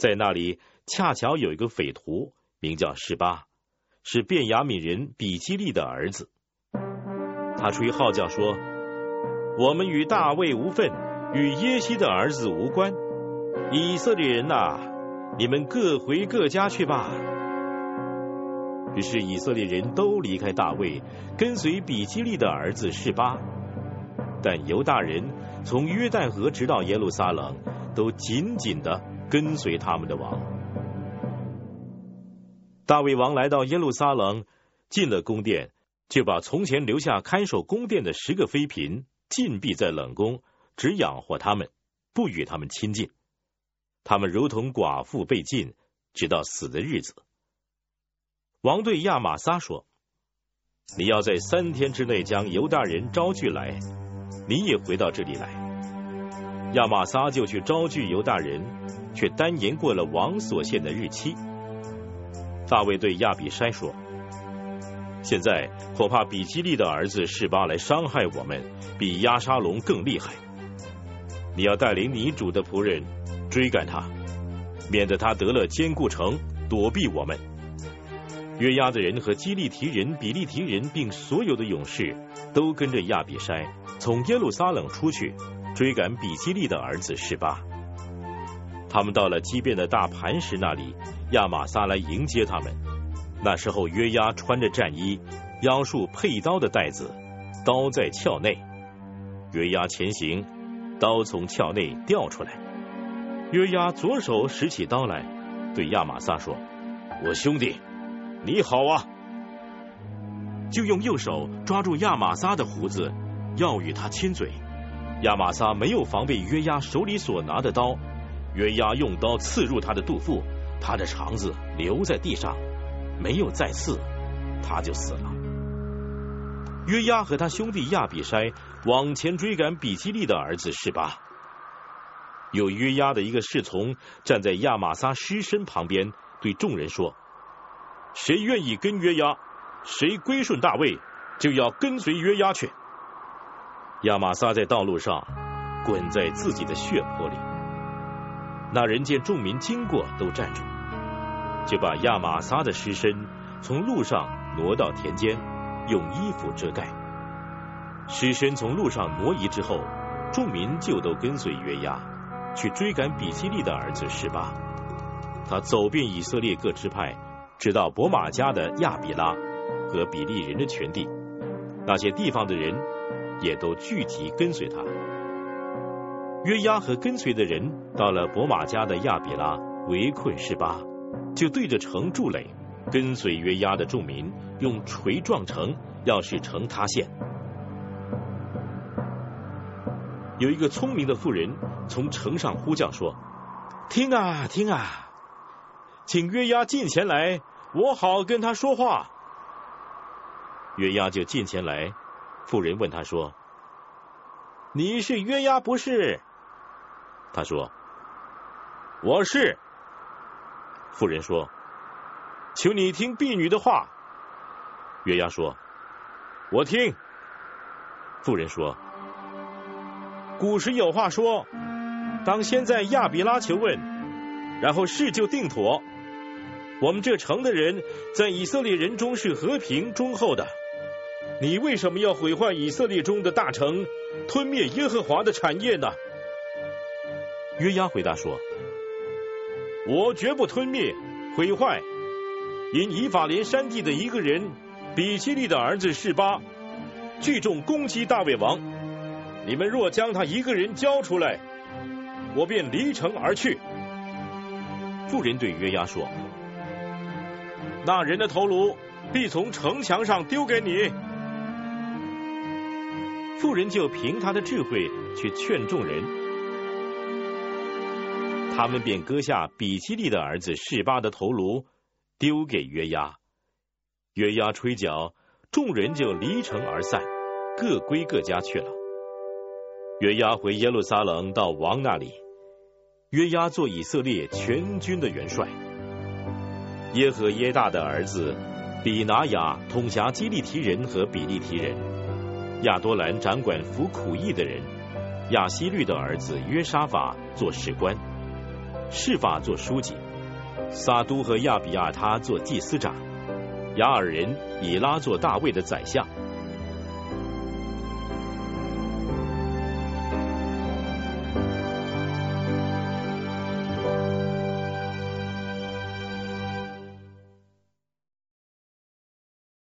在那里恰巧有一个匪徒，名叫示巴，是便雅悯人比基利的儿子。他吹号叫说：我们与大卫无分，与耶西的儿子无关。以色列人哪，你们各回各家去吧。于是以色列人都离开大卫，跟随比基利的儿子示巴。但犹大人从约旦河直到耶路撒冷，都紧紧地跟随他们的王。大卫王来到耶路撒冷，进了宫殿，就把从前留下看守宫殿的10个妃嫔禁闭在冷宫，只养活他们，不与他们亲近。他们如同寡妇被禁，直到死的日子。王对亚玛撒说：你要在3天之内将犹大人招聚来，你也回到这里来。亚玛撒就去招聚犹大人，却单延过了王所限的日期。大卫对亚比筛说：现在恐怕比基利的儿子示巴来伤害我们，比押沙龙更厉害。你要带领你主的仆人追赶他，免得他得了坚固城，躲避我们。约押的人和基利提人、比利提人并所有的勇士都跟着亚比筛从耶路撒冷出去，追赶比基利的儿子示巴。他们到了基遍的大磐石那里，亚玛撒来迎接他们。那时候约押穿着战衣，腰束佩刀的带子，刀在鞘内。约押前行，刀从鞘内掉出来。约押左手拾起刀来，对亚玛撒说：我兄弟，你好啊！就用右手抓住亚玛撒的胡子，要与他亲嘴。亚玛撒没有防备约押手里所拿的刀，约押用刀刺入他的肚腹，他的肠子留在地上，没有再刺，他就死了。约押和他兄弟亚比筛往前追赶比基利的儿子示巴。有约押的一个侍从站在亚玛撒尸身旁边，对众人说：谁愿意跟约押，谁归顺大卫，就要跟随约押去。亚玛撒在道路上滚在自己的血泊里。那人见众民经过，都站住，就把亚玛撒的尸身从路上挪到田间，用衣服遮盖。尸身从路上挪移之后，众民就都跟随约押，去追赶比基利的儿子示巴。他走遍以色列各支派，直到伯玛家的亚比拉和比利人的全地，那些地方的人也都聚集跟随他。约押和跟随的人到了伯玛家的亚比拉，围困示巴，就对着城筑垒，跟随约押的众民用锤撞城，要使城塌陷。有一个聪明的妇人从城上呼叫说：听啊听啊，请约押近前来，我好跟他说话。约押就近前来，妇人问他说：你是约押不是？他说：我是。妇人说：求你听婢女的话。约押说：我听。妇人说：古时有话说，当先在亚比拉求问，然后事就定妥。我们这城的人在以色列人中是和平忠厚的，你为什么要毁坏以色列中的大城，吞灭耶和华的产业呢？约押回答说：我绝不吞灭毁坏，因以法莲山地的一个人比基利的儿子示巴聚众攻击大卫王，你们若将他一个人交出来，我便离城而去。妇人对约押说：那人的头颅必从城墙上丢给你。妇人就凭他的智慧去劝众人，他们便割下比基利的儿子示巴的头颅，丢给约押。约押吹角，众人就离城而散，各归各家去了。约押回耶路撒冷到王那里，约押做以色列全军的元帅。耶和耶大的儿子比拿雅统辖基利提人和比利提人，亚多兰掌管服苦役的人，亚希律的儿子约沙法做史官， 示法做书记，撒都和亚比亚他做祭司长，雅尔人以拉做大卫的宰相，